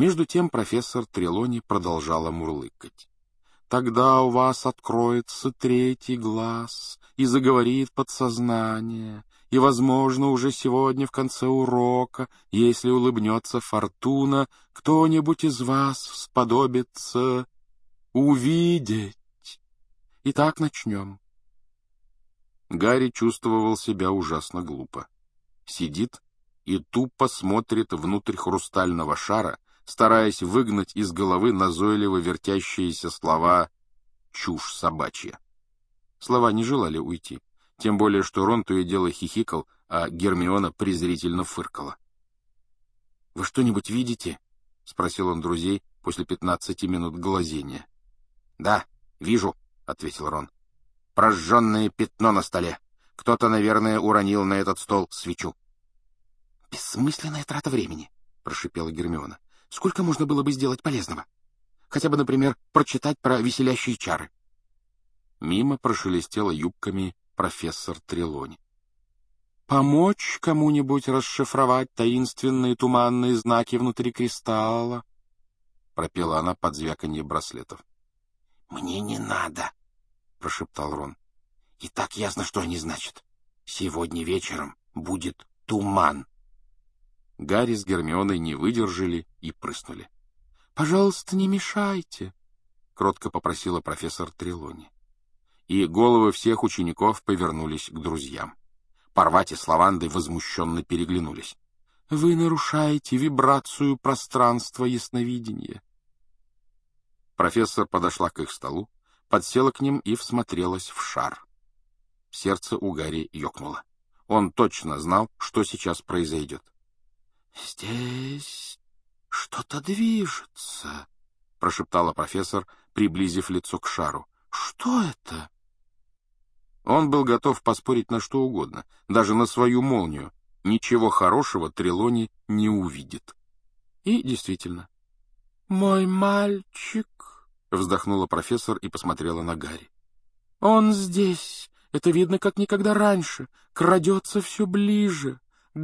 Между тем профессор Трелони продолжала мурлыкать. «Тогда у вас откроется третий глаз, и заговорит подсознание, и, возможно, уже сегодня в конце урока, если улыбнется фортуна, кто-нибудь из вас сподобится увидеть. Итак, начнем». Гарри чувствовал себя ужасно глупо. Сидит и тупо смотрит внутрь хрустального шара, стараясь выгнать из головы назойливо вертящиеся слова «чушь собачья». Слова не желали уйти, тем более что Рон то и дело хихикал, а Гермиона презрительно фыркала. «Вы что-нибудь видите?» — спросил он друзей после 15 минут глазения. «Да, вижу», — ответил Рон. «Прожженное пятно на столе. Кто-то, наверное, уронил на этот стол свечу». «Бессмысленная трата времени», — прошипела Гермиона. «Сколько можно было бы сделать полезного? Хотя бы, например, прочитать про веселящие чары». Мимо прошелестела юбками профессор Трелони. «Помочь кому-нибудь расшифровать таинственные туманные знаки внутри кристалла?» — пропела она под звяканье браслетов. «Мне не надо», — прошептал Рон. «И так ясно, что они значат. Сегодня вечером будет туман». Гарри с Гермионой не выдержали и прыснули. «Пожалуйста, не мешайте», — кротко попросила профессор Трелони. И головы всех учеников повернулись к друзьям. Парвати с Лавандой возмущенно переглянулись. «Вы нарушаете вибрацию пространства ясновидения». Профессор подошла к их столу, подсела к ним и всмотрелась в шар. Сердце у Гарри ёкнуло. Он точно знал, что сейчас произойдет. «Здесь что-то движется», — прошептала профессор, приблизив лицо к шару. «Что это?» Он был готов поспорить на что угодно, даже на свою молнию. Ничего хорошего Трелони не увидит. И действительно. «Мой мальчик», — вздохнула профессор и посмотрела на Гарри. «Он здесь. Это видно, как никогда раньше. Крадется все ближе.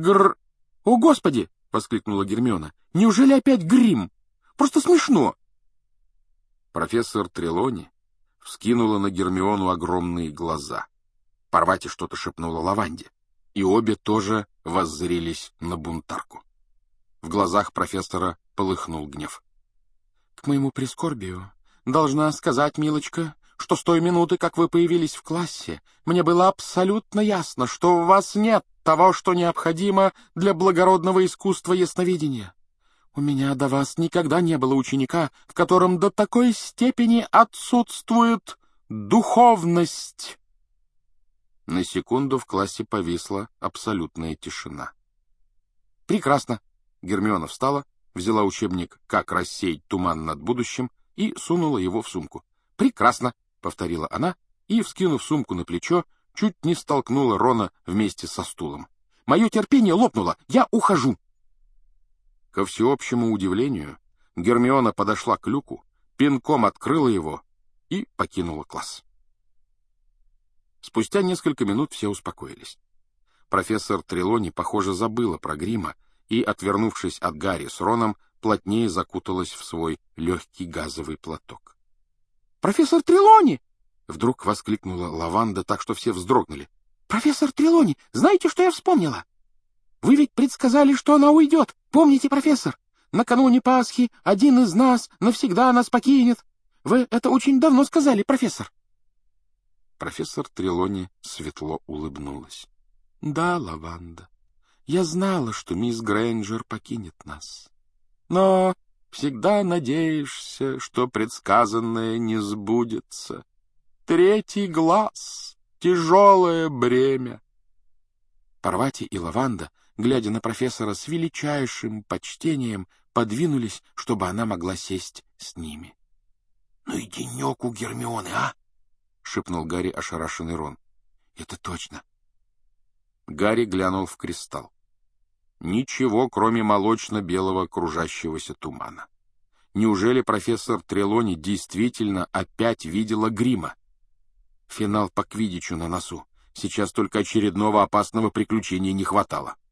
О, Господи!» — воскликнула Гермиона. «Неужели опять грим? Просто смешно!» Профессор Трелони вскинула на Гермиону огромные глаза. Парвати что-то шепнула Лаванде, и обе тоже воззрелись на бунтарку. В глазах профессора полыхнул гнев. «К моему прискорбию должна сказать, милочка, что с той минуты, как вы появились в классе, мне было абсолютно ясно, что у вас нет того, что необходимо для благородного искусства ясновидения. У меня до вас никогда не было ученика, в котором до такой степени отсутствует духовность». На секунду в классе повисла абсолютная тишина. «Прекрасно!» — Гермиона встала, взяла учебник «Как рассеять туман над будущим» и сунула его в сумку. «Прекрасно!» — повторила она и, вскинув сумку на плечо, чуть не столкнула Рона вместе со стулом. «Мое терпение лопнуло! Я ухожу!» Ко всеобщему удивлению, Гермиона подошла к люку, пинком открыла его и покинула класс. Спустя несколько минут все успокоились. Профессор Трелони, похоже, забыла про грима и, отвернувшись от Гарри с Роном, плотнее закуталась в свой легкий газовый платок. «Профессор Трелони!» — вдруг воскликнула Лаванда так, что все вздрогнули. «Профессор Трелони, знаете, что я вспомнила? Вы ведь предсказали, что она уйдет. Помните, профессор? Накануне Пасхи один из нас навсегда нас покинет. Вы это очень давно сказали, профессор». Профессор Трелони светло улыбнулась. «Да, Лаванда, я знала, что мисс Грейнджер покинет нас. Но всегда надеешься, что предсказанное не сбудется. Третий глаз — тяжелое бремя». Парвати и Лаванда, глядя на профессора с величайшим почтением, подвинулись, чтобы она могла сесть с ними. «Ну и денек у Гермионы, а?» — шепнул Гарри ошарашенный Рон. «Это точно». Гарри глянул в кристалл. Ничего, кроме молочно-белого кружащегося тумана. Неужели профессор Трелони действительно опять видела грима? Финал по квиддичу на носу. Сейчас только очередного опасного приключения не хватало.